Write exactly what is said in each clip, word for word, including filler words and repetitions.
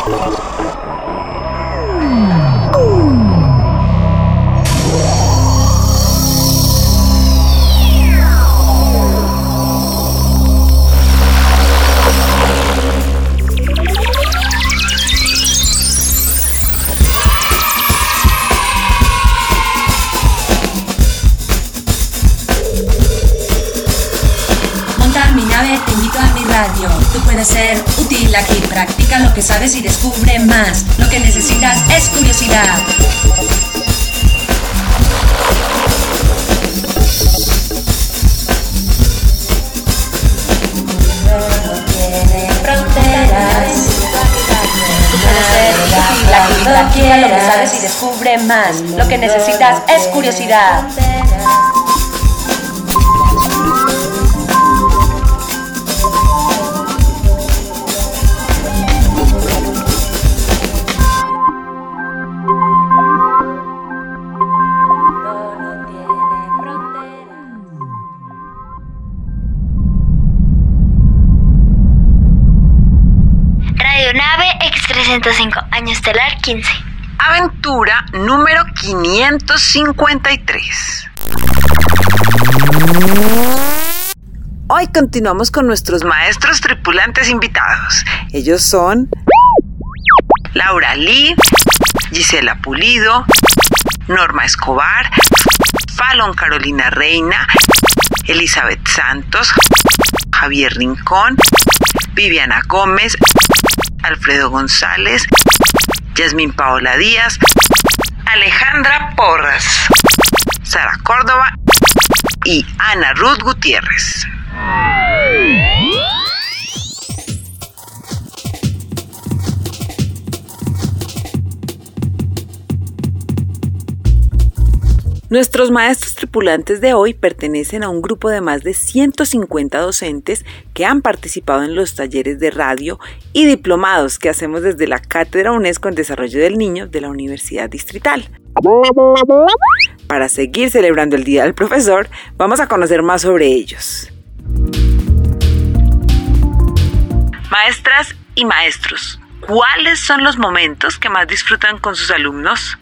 Te invito a mi radio. Tú puedes ser útil aquí. Practica lo que sabes y descubre más. Lo que necesitas es curiosidad. No tiene fronteras. Tú puedes ser útil aquí. Practica lo que sabes y descubre más. Lo que necesitas es curiosidad. Nave X trescientos cinco, año estelar quince. Aventura número quinientos cincuenta y tres. Hoy continuamos con nuestros maestros tripulantes invitados. Ellos son Laura Lee, Gisela Pulido, Norma Escobar, Fallon Carolina Reina, Elizabeth Santos, Javier Rincón, Viviana Gómez, Alfredo González, Yasmín Paola Díaz, Alejandra Porras, Sara Córdoba y Ana Ruth Gutiérrez. Nuestros maestros tripulantes de hoy pertenecen a un grupo de más de ciento cincuenta docentes que han participado en los talleres de radio y diplomados que hacemos desde la Cátedra UNESCO en Desarrollo del Niño de la Universidad Distrital. Para seguir celebrando el Día del Profesor, vamos a conocer más sobre ellos. Maestras y maestros, ¿cuáles son los momentos que más disfrutan con sus alumnos?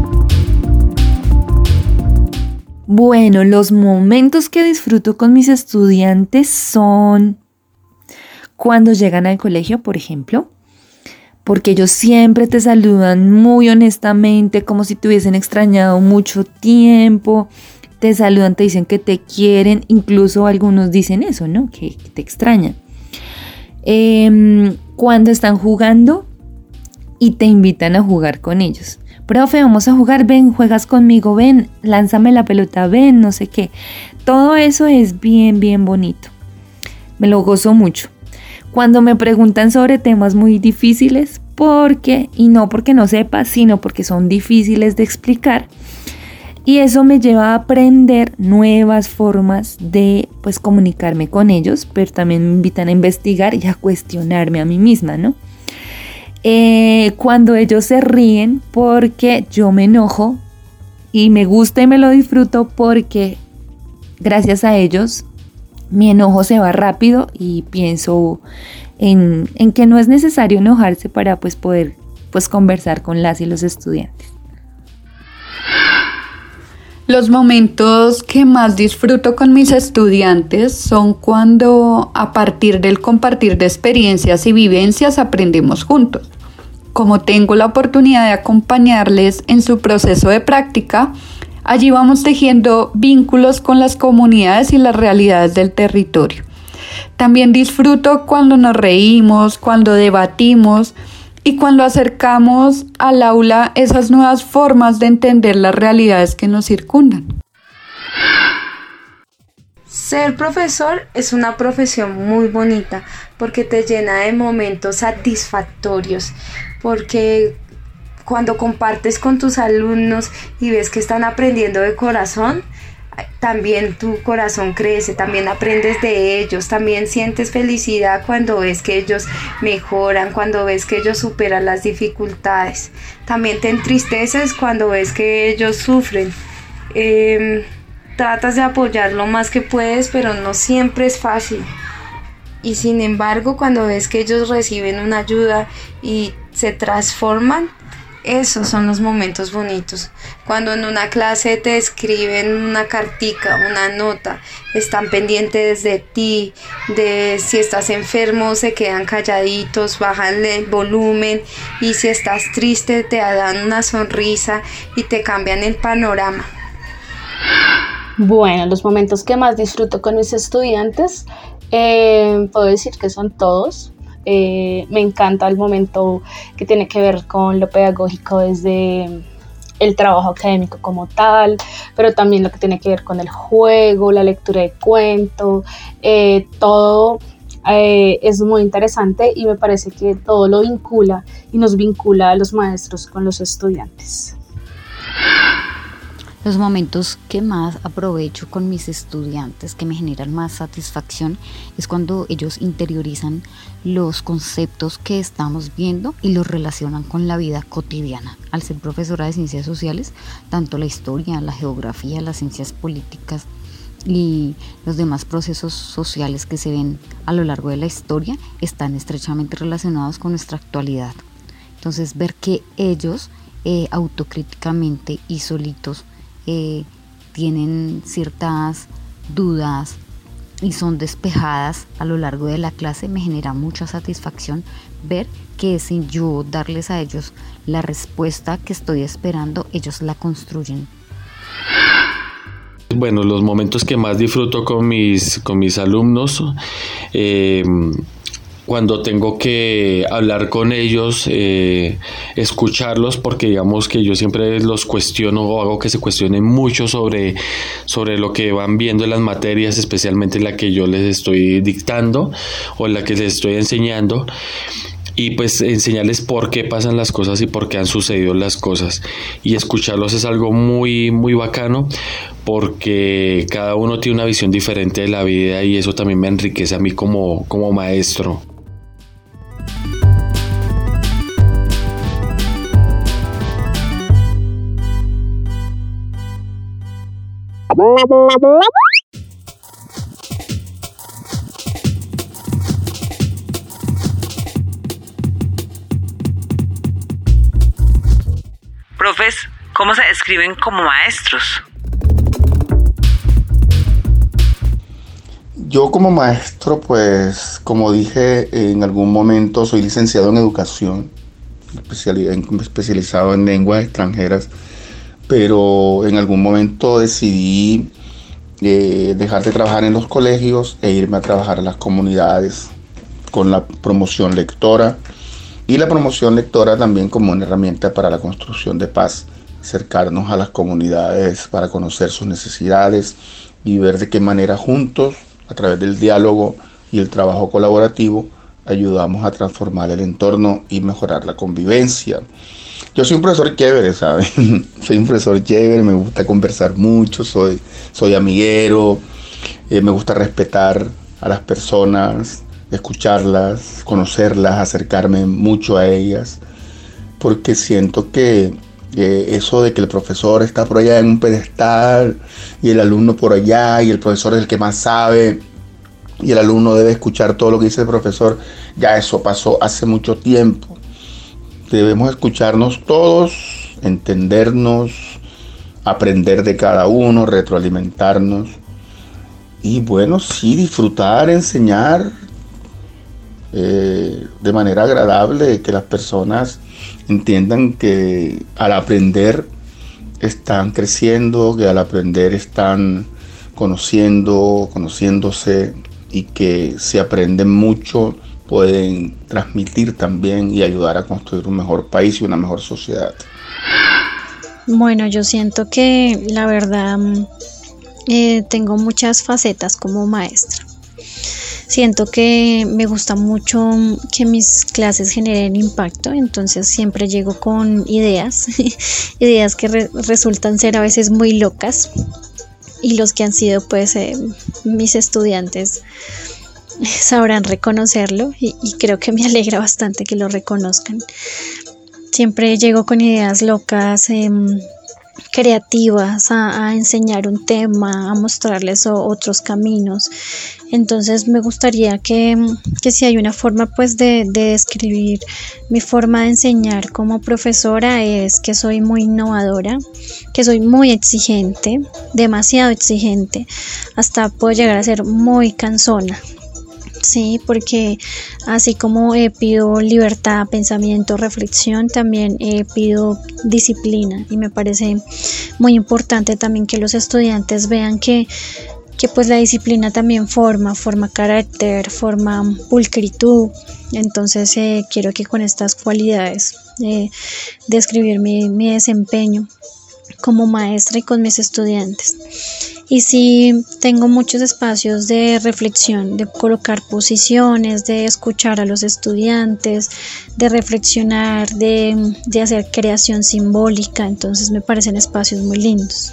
Bueno, los momentos que disfruto con mis estudiantes son cuando llegan al colegio, por ejemplo, porque ellos siempre te saludan muy honestamente, como si te hubiesen extrañado mucho tiempo, te saludan, te dicen que te quieren, incluso algunos dicen eso, ¿no? Que, que te extrañan. Eh, cuando están jugando y te invitan a jugar con ellos. Profe, vamos a jugar, ven, juegas conmigo, ven, lánzame la pelota, ven, no sé qué. Todo eso es bien, bien bonito. Me lo gozo mucho. Cuando me preguntan sobre temas muy difíciles, porque, y no porque no sepa, sino porque son difíciles de explicar. Y eso me lleva a aprender nuevas formas de, pues, comunicarme con ellos, pero también me invitan a investigar y a cuestionarme a mí misma, ¿no? Eh, cuando ellos se ríen porque yo me enojo y me gusta y me lo disfruto porque gracias a ellos mi enojo se va rápido y pienso en, en que no es necesario enojarse para pues, poder pues, conversar con las y los estudiantes. Los momentos que más disfruto con mis estudiantes son cuando a partir del compartir de experiencias y vivencias aprendemos juntos. Como tengo la oportunidad de acompañarles en su proceso de práctica, allí vamos tejiendo vínculos con las comunidades y las realidades del territorio. También disfruto cuando nos reímos, cuando debatimos y cuando acercamos al aula esas nuevas formas de entender las realidades que nos circundan. Ser profesor es una profesión muy bonita porque te llena de momentos satisfactorios, porque cuando compartes con tus alumnos y ves que están aprendiendo de corazón, también tu corazón crece, también aprendes de ellos, también sientes felicidad cuando ves que ellos mejoran, cuando ves que ellos superan las dificultades. También te entristeces cuando ves que ellos sufren. Eh, tratas de apoyar lo más que puedes, pero no siempre es fácil. Y sin embargo, cuando ves que ellos reciben una ayuda y se transforman, esos son los momentos bonitos. Cuando en una clase te escriben una cartica, una nota, están pendientes de ti, de si estás enfermo se quedan calladitos, bajan el volumen, y si estás triste te dan una sonrisa y te cambian el panorama. Bueno, los momentos que más disfruto con mis estudiantes, eh, puedo decir que son todos. Eh, me encanta el momento que tiene que ver con lo pedagógico desde el trabajo académico como tal, pero también lo que tiene que ver con el juego, la lectura de cuento, eh, todo eh, es muy interesante y me parece que todo lo vincula y nos vincula a los maestros con los estudiantes. Los momentos que más aprovecho con mis estudiantes, que me generan más satisfacción, es cuando ellos interiorizan los conceptos que estamos viendo y los relacionan con la vida cotidiana. Al ser profesora de ciencias sociales, tanto la historia, la geografía, las ciencias políticas y los demás procesos sociales que se ven a lo largo de la historia están estrechamente relacionados con nuestra actualidad. Entonces, ver que ellos eh, autocríticamente y solitos Eh, tienen ciertas dudas y son despejadas a lo largo de la clase, me genera mucha satisfacción ver que sin yo darles a ellos la respuesta que estoy esperando, ellos la construyen. Bueno, los momentos que más disfruto con mis, con mis alumnos, eh, cuando tengo que hablar con ellos, eh, escucharlos, porque digamos que yo siempre los cuestiono o hago que se cuestionen mucho sobre, sobre lo que van viendo en las materias, especialmente en la que yo les estoy dictando o en la que les estoy enseñando, y pues enseñarles por qué pasan las cosas y por qué han sucedido las cosas, y escucharlos es algo muy muy bacano, porque cada uno tiene una visión diferente de la vida y eso también me enriquece a mí como, como maestro. Profes, ¿cómo se describen como maestros? Yo como maestro, pues, como dije en algún momento, soy licenciado en educación, especializado en lenguas extranjeras, pero en algún momento decidí eh, dejar de trabajar en los colegios e irme a trabajar a las comunidades con la promoción lectora, y la promoción lectora también como una herramienta para la construcción de paz, acercarnos a las comunidades para conocer sus necesidades y ver de qué manera juntos, a través del diálogo y el trabajo colaborativo, ayudamos a transformar el entorno y mejorar la convivencia. Yo soy un profesor chévere, ¿sabes? Soy un profesor chévere, me gusta conversar mucho, soy, soy amiguero, eh, me gusta respetar a las personas, escucharlas, conocerlas, acercarme mucho a ellas, porque siento que eh, eso de que el profesor está por allá en un pedestal y el alumno por allá y el profesor es el que más sabe y el alumno debe escuchar todo lo que dice el profesor, ya eso pasó hace mucho tiempo. Debemos escucharnos todos, entendernos, aprender de cada uno, retroalimentarnos y bueno, sí, disfrutar, enseñar eh, de manera agradable, que las personas entiendan que al aprender están creciendo, que al aprender están conociendo, conociéndose y que si aprenden mucho pueden transmitir también y ayudar a construir un mejor país y una mejor sociedad. Bueno, yo siento que la verdad eh, tengo muchas facetas como maestra. Siento que me gusta mucho que mis clases generen impacto, entonces siempre llego con ideas, ideas que re- resultan ser a veces muy locas, y los que han sido pues eh, mis estudiantes sabrán reconocerlo y, y creo que me alegra bastante que lo reconozcan. Siempre llego con ideas locas, eh, creativas a, a enseñar un tema, a mostrarles o, otros caminos. Entonces me gustaría que, que si hay una forma pues de, de describir mi forma de enseñar como profesora, es que soy muy innovadora, que soy muy exigente, demasiado exigente, hasta puedo llegar a ser muy cansona. Sí, porque así como eh, pido libertad, pensamiento, reflexión, también eh, pido disciplina, y me parece muy importante también que los estudiantes vean que, que pues la disciplina también forma, forma carácter, forma pulcritud. Entonces eh, quiero que con estas cualidades eh, describir mi, mi desempeño como maestra y con mis estudiantes. Y sí, tengo muchos espacios de reflexión, de colocar posiciones, de escuchar a los estudiantes, de reflexionar, de, de hacer creación simbólica. Entonces me parecen espacios muy lindos.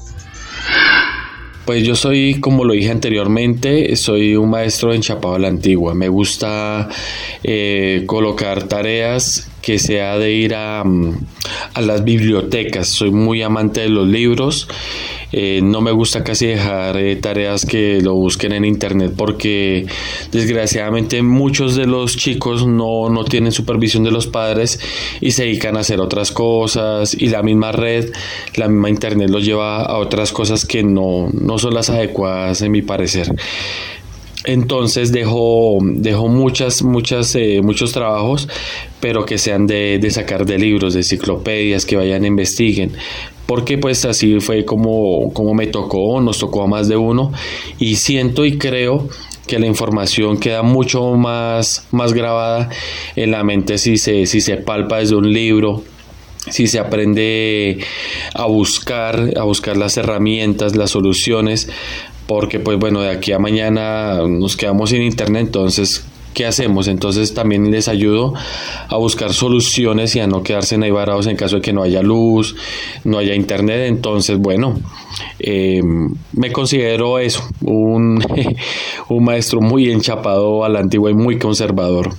Pues yo soy, como lo dije anteriormente, soy un maestro enchapado a la antigua. Me gusta eh, colocar tareas que sea de ir a, a las bibliotecas. Soy muy amante de los libros. Eh, no me gusta casi dejar eh, tareas que lo busquen en internet, porque desgraciadamente muchos de los chicos no, no tienen supervisión de los padres y se dedican a hacer otras cosas, y la misma red, la misma internet los lleva a otras cosas que no, no son las adecuadas en mi parecer. Entonces dejo, dejo muchas, muchas, eh, muchos trabajos, pero que sean de, de sacar de libros, de enciclopedias, que vayan e investiguen, porque pues así fue como, como me tocó, nos tocó a más de uno, y siento y creo que la información queda mucho más, más grabada en la mente si se, si se palpa desde un libro, si se aprende a buscar, a buscar las herramientas, las soluciones, porque pues bueno, de aquí a mañana nos quedamos sin internet. Entonces, ¿qué hacemos? Entonces también les ayudo a buscar soluciones y a no quedarse ahí varados en caso de que no haya luz, no haya internet. Entonces, bueno, eh, me considero eso, un, un maestro muy enchapado a la antigua y muy conservador.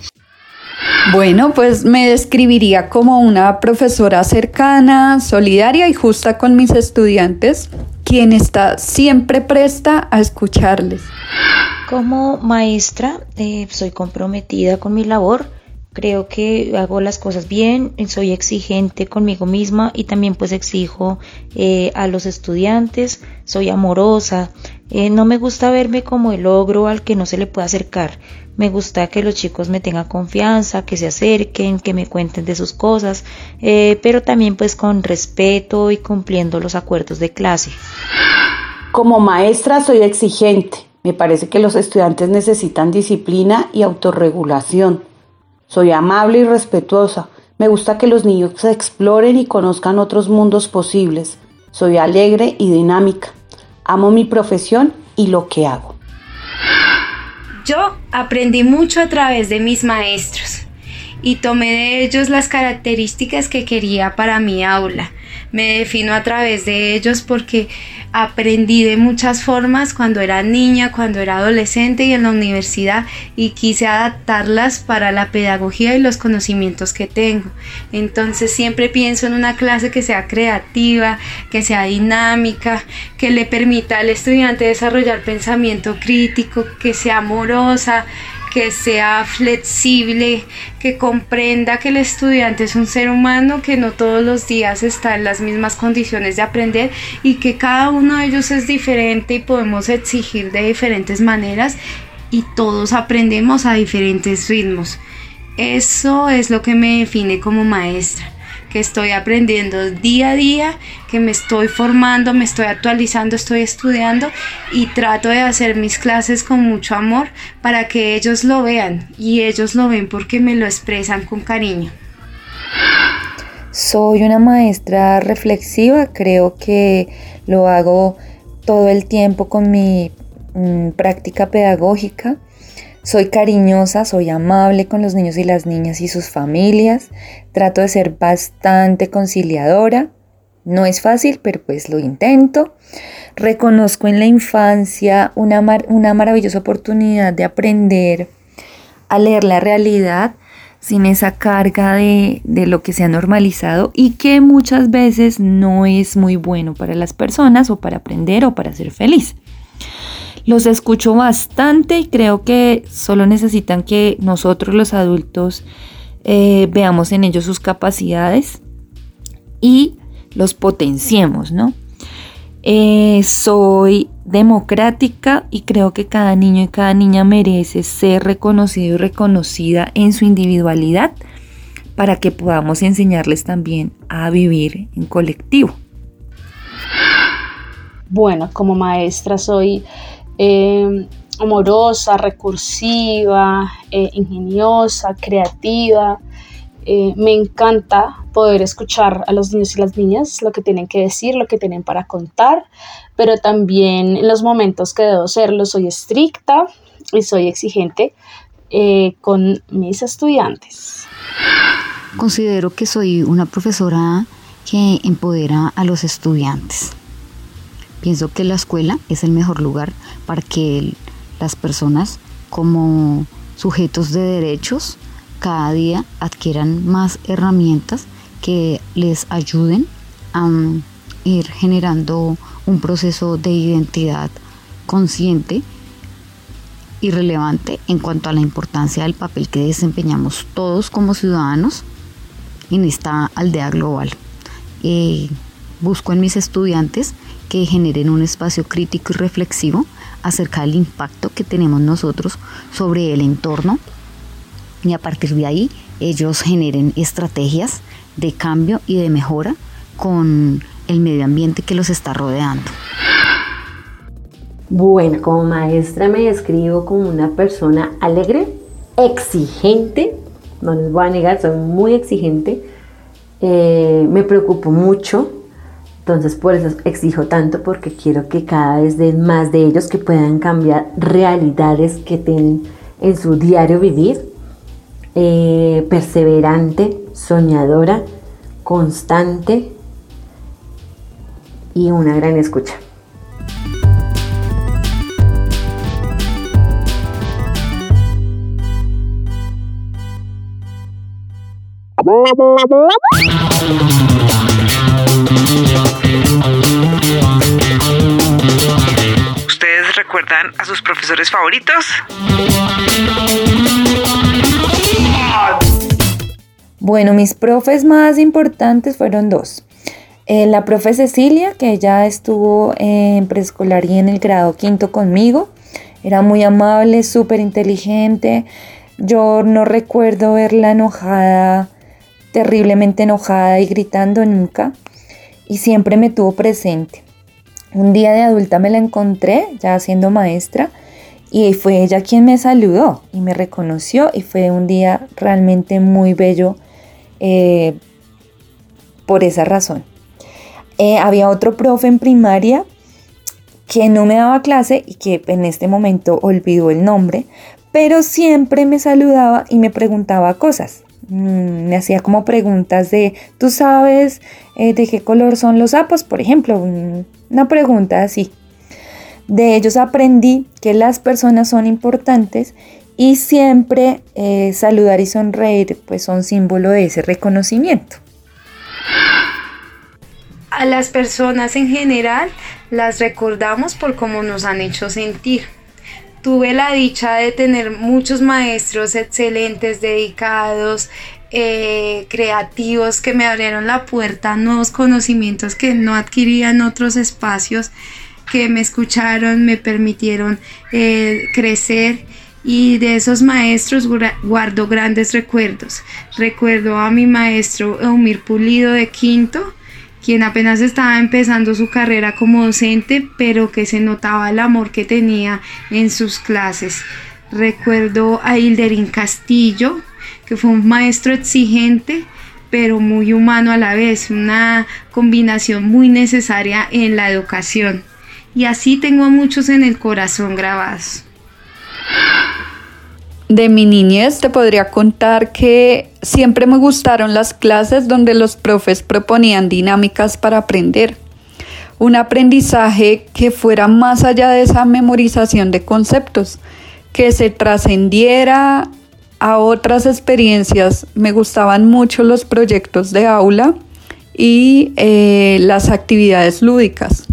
Bueno, pues me describiría como una profesora cercana, solidaria y justa con mis estudiantes, quien está siempre presta a escucharles. Como maestra, eh, soy comprometida con mi labor. Creo que hago las cosas bien, soy exigente conmigo misma y también pues exijo eh, a los estudiantes, soy amorosa, eh, no me gusta verme como el ogro al que no se le puede acercar. Me gusta que los chicos me tengan confianza, que se acerquen, que me cuenten de sus cosas, eh, pero también pues con respeto y cumpliendo los acuerdos de clase. Como maestra soy exigente. Me parece que los estudiantes necesitan disciplina y autorregulación. Soy amable y respetuosa. Me gusta que los niños se exploren y conozcan otros mundos posibles. Soy alegre y dinámica. Amo mi profesión y lo que hago. Yo aprendí mucho a través de mis maestros y tomé de ellos las características que quería para mi aula. Me defino a través de ellos porque aprendí de muchas formas cuando era niña, cuando era adolescente y en la universidad, y quise adaptarlas para la pedagogía y los conocimientos que tengo. Entonces siempre pienso en una clase que sea creativa, que sea dinámica, que le permita al estudiante desarrollar pensamiento crítico, que sea amorosa, que sea flexible, que comprenda que el estudiante es un ser humano, que no todos los días está en las mismas condiciones de aprender y que cada uno de ellos es diferente y podemos exigir de diferentes maneras y todos aprendemos a diferentes ritmos. Eso es lo que me define como maestra, que estoy aprendiendo día a día, que me estoy formando, me estoy actualizando, estoy estudiando y trato de hacer mis clases con mucho amor para que ellos lo vean, y ellos lo ven porque me lo expresan con cariño. Soy una maestra reflexiva, creo que lo hago todo el tiempo con mi mm, práctica pedagógica. Soy cariñosa, soy amable con los niños y las niñas y sus familias. Trato de ser bastante conciliadora. No es fácil, pero pues lo intento. Reconozco en la infancia una, mar- una maravillosa oportunidad de aprender a leer la realidad, sin esa carga de, de lo que se ha normalizado y que muchas veces no es muy bueno para las personas o para aprender o para ser feliz. Los escucho bastante y creo que solo necesitan que nosotros los adultos eh, veamos en ellos sus capacidades y los potenciemos, ¿no? Eh, soy democrática y creo que cada niño y cada niña merece ser reconocido y reconocida en su individualidad para que podamos enseñarles también a vivir en colectivo. Bueno, como maestra soy eh, amorosa, recursiva, eh, ingeniosa, creativa. Eh, me encanta poder escuchar a los niños y las niñas lo que tienen que decir, lo que tienen para contar, pero también en los momentos que debo serlo soy estricta y soy exigente eh, con mis estudiantes. Considero que soy una profesora que empodera a los estudiantes. Pienso que la escuela es el mejor lugar para que las personas como sujetos de derechos cada día adquieran más herramientas que les ayuden a um, ir generando un proceso de identidad consciente y relevante en cuanto a la importancia del papel que desempeñamos todos como ciudadanos en esta aldea global. Eh, busco en mis estudiantes que generen un espacio crítico y reflexivo acerca del impacto que tenemos nosotros sobre el entorno, y a partir de ahí ellos generen estrategias de cambio y de mejora con el medio ambiente que los está rodeando. Bueno, como maestra me describo como una persona alegre, exigente, no les voy a negar, soy muy exigente, eh, me preocupo mucho, entonces por eso exijo tanto, porque quiero que cada vez den más de ellos, que puedan cambiar realidades que tienen en su diario vivir. Eh, perseverante, soñadora, constante y una gran escucha. ¿Ustedes recuerdan a sus profesores favoritos? Bueno, mis profes más importantes fueron dos. Eh, la profe Cecilia, que ella estuvo en preescolar y en el grado quinto conmigo. Era muy amable, súper inteligente. Yo no recuerdo verla enojada, terriblemente enojada y gritando nunca. Y siempre me tuvo presente. Un día de adulta me la encontré, ya siendo maestra, y fue ella quien me saludó y me reconoció, y fue un día realmente muy bello eh, por esa razón. Eh, había otro profe en primaria que no me daba clase y que en este momento olvidó el nombre, pero siempre me saludaba y me preguntaba cosas. Mm, me hacía como preguntas de, ¿tú sabes eh, de qué color son los sapos? Por ejemplo, una pregunta así. De ellos aprendí que las personas son importantes y siempre eh, saludar y sonreír pues son símbolo de ese reconocimiento. A las personas en general las recordamos por cómo nos han hecho sentir. Tuve la dicha de tener muchos maestros excelentes, dedicados, eh, creativos, que me abrieron la puerta a nuevos conocimientos que no adquiría en otros espacios, que me escucharon, me permitieron eh, crecer, y de esos maestros guardo grandes recuerdos. Recuerdo a mi maestro Eumir Pulido de quinto, quien apenas estaba empezando su carrera como docente, pero que se notaba el amor que tenía en sus clases. Recuerdo a Hilderín Castillo, que fue un maestro exigente, pero muy humano a la vez, una combinación muy necesaria en la educación. Y así tengo a muchos en el corazón grabados. De mi niñez te podría contar que siempre me gustaron las clases donde los profes proponían dinámicas para aprender. Un aprendizaje que fuera más allá de esa memorización de conceptos, que se trascendiera a otras experiencias. Me gustaban mucho los proyectos de aula y eh, las actividades lúdicas.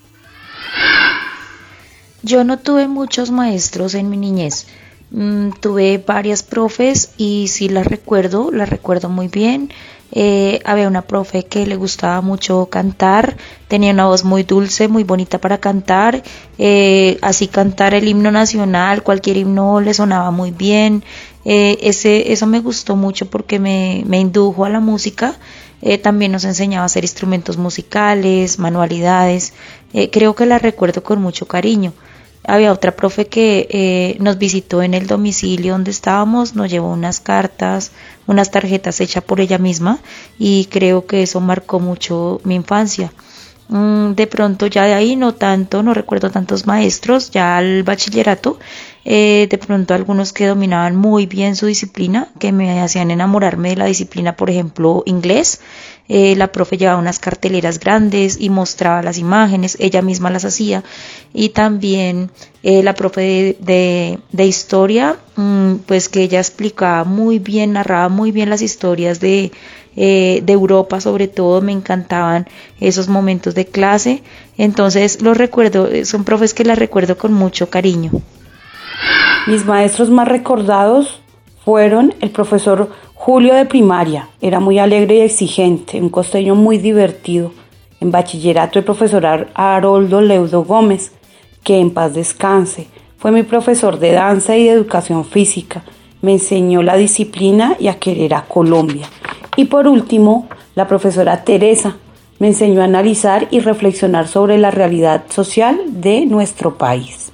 Yo no tuve muchos maestros en mi niñez. Mm, tuve varias profes y sí las recuerdo, las recuerdo muy bien. Eh, había una profe que le gustaba mucho cantar, tenía una voz muy dulce, muy bonita para cantar, eh, así cantar el himno nacional, cualquier himno le sonaba muy bien. Eh, ese, eso me gustó mucho porque me, me indujo a la música. Eh, también nos enseñaba a hacer instrumentos musicales, manualidades. Eh, creo que la recuerdo con mucho cariño. Había otra profe que eh, nos visitó en el domicilio donde estábamos, nos llevó unas cartas, unas tarjetas hechas por ella misma y creo que eso marcó mucho mi infancia. Mm, de pronto ya de ahí no tanto, no recuerdo tantos maestros, ya al bachillerato, eh, de pronto algunos que dominaban muy bien su disciplina, que me hacían enamorarme de la disciplina, por ejemplo, inglés. Eh, la profe llevaba unas carteleras grandes y mostraba las imágenes, ella misma las hacía. Y también eh, la profe de, de, de historia, mmm, pues que ella explicaba muy bien, narraba muy bien las historias de, eh, de Europa, sobre todo me encantaban esos momentos de clase. Entonces los recuerdo, son profes que las recuerdo con mucho cariño. Mis maestros más recordados fueron el profesor Julio de primaria, era muy alegre y exigente, un costeño muy divertido. En bachillerato el profesor Haroldo Leudo Gómez, que en paz descanse, fue mi profesor de danza y de educación física, me enseñó la disciplina y a querer a Colombia. Y por último, la profesora Teresa, me enseñó a analizar y reflexionar sobre la realidad social de nuestro país.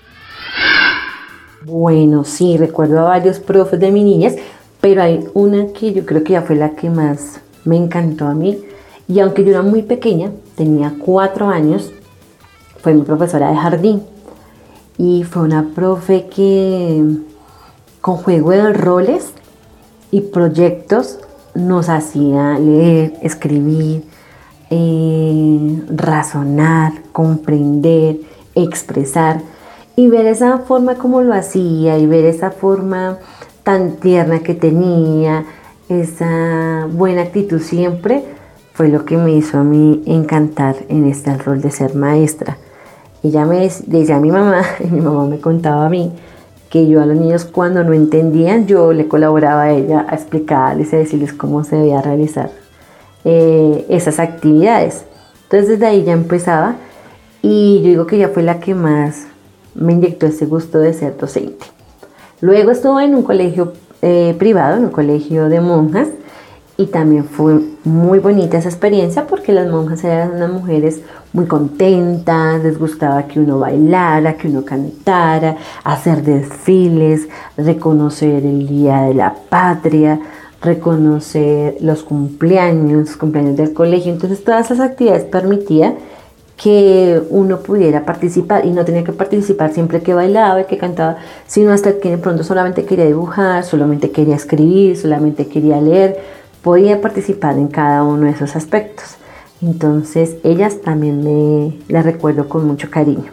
Bueno, sí, recuerdo a varios profes de mi niñez, pero hay una que yo creo que ya fue la que más me encantó a mí. Y aunque yo era muy pequeña, tenía cuatro años, fue mi profesora de jardín. Y fue una profe que con juego de roles y proyectos nos hacía leer, escribir, eh, razonar, comprender, expresar. Y ver esa forma como lo hacía y ver esa forma tan tierna que tenía, esa buena actitud siempre, fue lo que me hizo a mí encantar en este rol de ser maestra. Ella me decía a mi mamá, y mi mamá me contaba a mí, que yo a los niños cuando no entendían, yo le colaboraba a ella a explicarles y a decirles cómo se debía realizar eh, esas actividades. Entonces desde ahí ya empezaba y yo digo que ella fue la que más me inyectó ese gusto de ser docente. Luego estuve en un colegio eh, privado, en un colegio de monjas, y también fue muy bonita esa experiencia porque las monjas eran unas mujeres muy contentas, les gustaba que uno bailara, que uno cantara, hacer desfiles, reconocer el Día de la Patria, reconocer los cumpleaños, cumpleaños del colegio. Entonces todas esas actividades permitían que uno pudiera participar y no tenía que participar siempre que bailaba y que cantaba, sino hasta que de pronto solamente quería dibujar, solamente quería escribir, solamente quería leer, podía participar en cada uno de esos aspectos. Entonces ellas también me las recuerdo con mucho cariño.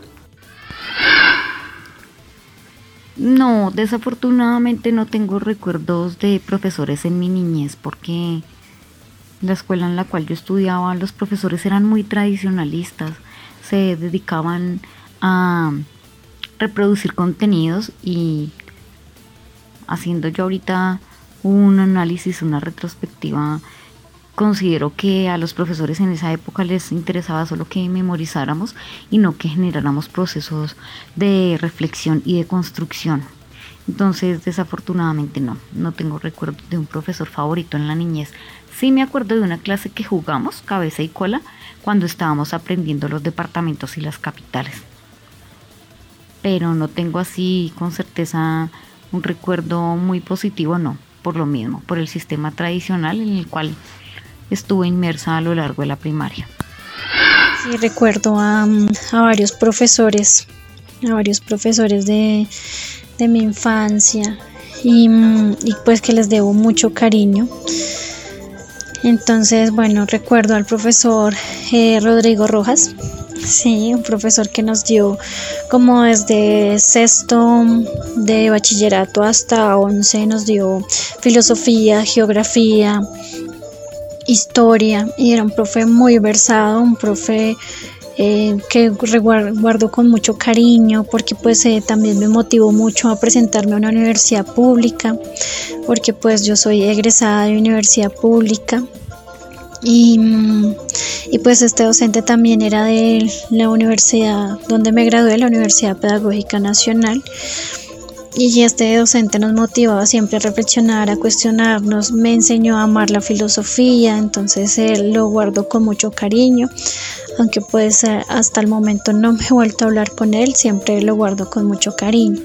No, desafortunadamente no tengo recuerdos de profesores en mi niñez porque la escuela en la cual yo estudiaba, los profesores eran muy tradicionalistas, se dedicaban a reproducir contenidos y haciendo yo ahorita un análisis, una retrospectiva, considero que a los profesores en esa época les interesaba solo que memorizáramos y no que generáramos procesos de reflexión y de construcción. Entonces, desafortunadamente no, no tengo recuerdo de un profesor favorito en la niñez. Sí me acuerdo de una clase que jugamos, cabeza y cola, cuando estábamos aprendiendo los departamentos y las capitales. Pero no tengo así con certeza un recuerdo muy positivo, no, por lo mismo, por el sistema tradicional en el cual estuve inmersa a lo largo de la primaria. Sí, recuerdo a, a varios profesores, a varios profesores de, de mi infancia y, y pues que les debo mucho cariño. Entonces, bueno, recuerdo al profesor eh, Rodrigo Rojas, sí, un profesor que nos dio como desde sexto de bachillerato hasta once, nos dio filosofía, geografía, historia, y era un profe muy versado, un profe eh, que guardo con mucho cariño, porque pues eh, también me motivó mucho a presentarme a una universidad pública, porque pues yo soy egresada de universidad pública. Y, y pues este docente también era de la universidad donde me gradué, la Universidad Pedagógica Nacional, y este docente nos motivaba siempre a reflexionar, a cuestionarnos, me enseñó a amar la filosofía, entonces él lo guardo con mucho cariño, aunque pues hasta el momento no me he vuelto a hablar con él, siempre lo guardo con mucho cariño.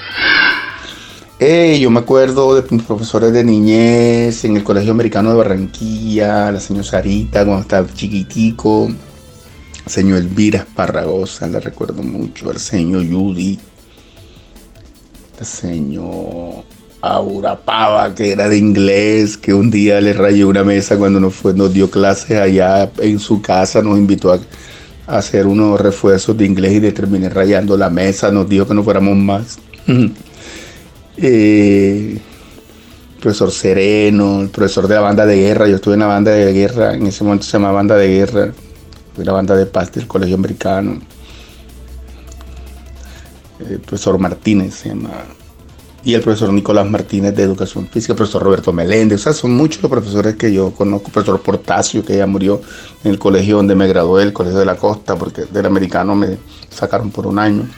Eh, yo me acuerdo de mis profesores de niñez en el Colegio Americano de Barranquilla, la señora Sarita cuando estaba chiquitico, la señora Elvira Esparragosa, la recuerdo mucho, el señor Judy, el señor Aura Pava, que era de inglés, que un día le rayé una mesa cuando nos, fue, nos dio clases allá en su casa, nos invitó a, a hacer unos refuerzos de inglés y le terminé rayando la mesa, nos dijo que no fuéramos más. Eh, profesor Sereno, el profesor de la banda de guerra, yo estuve en la banda de guerra, en ese momento se llamaba banda de guerra, fue la banda de paz del Colegio Americano. El profesor Martínez se llama, y el profesor Nicolás Martínez de Educación Física, el profesor Roberto Meléndez, o sea, son muchos los profesores que yo conozco, el profesor Portacio, que ya murió en el colegio donde me gradué, el Colegio de la Costa, porque del americano me sacaron por un año.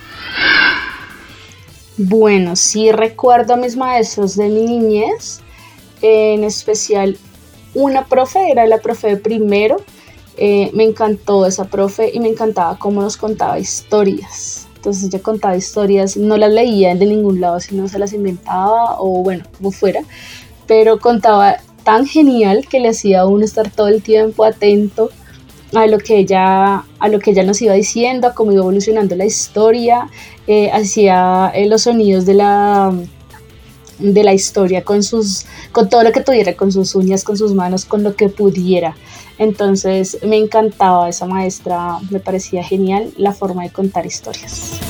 Bueno, sí recuerdo a mis maestros de mi niñez, en especial una profe, era la profe de primero, eh, me encantó esa profe y me encantaba cómo nos contaba historias. Entonces ella contaba historias, no las leía de ningún lado, sino se las inventaba o bueno, como fuera, pero contaba tan genial que le hacía a uno estar todo el tiempo atento a lo que ella, a lo que ella nos iba diciendo, a cómo iba evolucionando la historia, eh, hacía eh, los sonidos de la, de la historia con, sus, con todo lo que tuviera, con sus uñas, con sus manos, con lo que pudiera. Entonces me encantaba esa maestra, me parecía genial la forma de contar historias.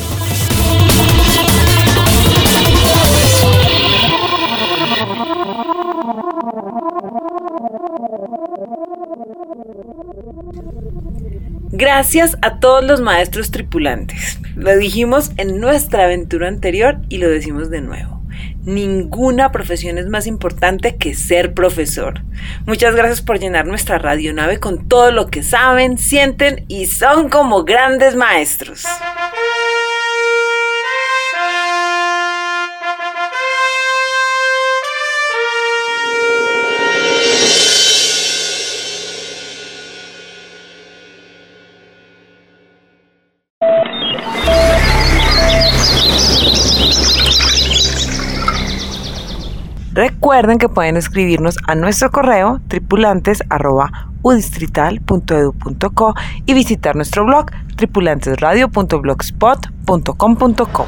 Gracias a todos los maestros tripulantes. Lo dijimos en nuestra aventura anterior y lo decimos de nuevo. Ninguna profesión es más importante que ser profesor. Muchas gracias por llenar nuestra radionave con todo lo que saben, sienten y son como grandes maestros. Recuerden que pueden escribirnos a nuestro correo tripulantes arroba u distrital punto edu punto co y visitar nuestro blog tripulantesradio punto blogspot punto com punto co.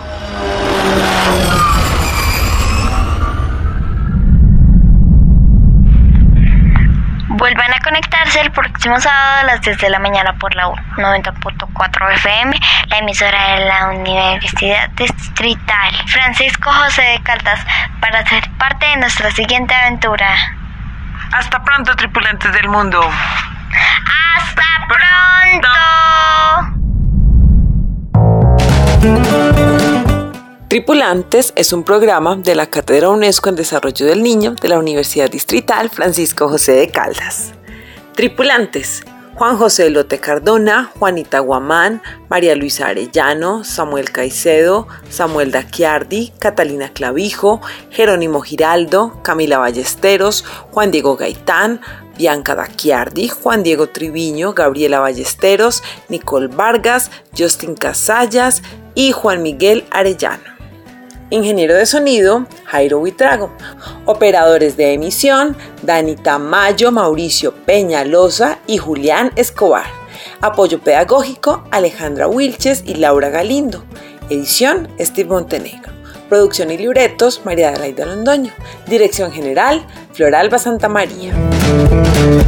Vuelvan a conectarse el próximo sábado a las diez de la mañana por la noventa punto cuatro F M, la emisora de la Universidad Distrital Francisco José de Caldas, para ser parte de nuestra siguiente aventura. Hasta pronto, tripulantes del mundo. ¡Hasta pronto! Tripulantes es un programa de la Cátedra UNESCO en Desarrollo del Niño de la Universidad Distrital Francisco José de Caldas. Tripulantes: Juan José Lote Cardona, Juanita Guamán, María Luisa Arellano, Samuel Caicedo, Samuel Daquiardi, Catalina Clavijo, Jerónimo Giraldo, Camila Ballesteros, Juan Diego Gaitán, Bianca Daquiardi, Juan Diego Triviño, Gabriela Ballesteros, Nicole Vargas, Justin Casallas y Juan Miguel Arellano. Ingeniero de sonido, Jairo Buitrago. Operadores de emisión, Dani Tamayo, Mauricio Peñalosa y Julián Escobar. Apoyo pedagógico, Alejandra Wilches y Laura Galindo. Edición, Steve Montenegro. Producción y libretos, María Adelaida Londoño. Dirección general, Floralba Santamaría.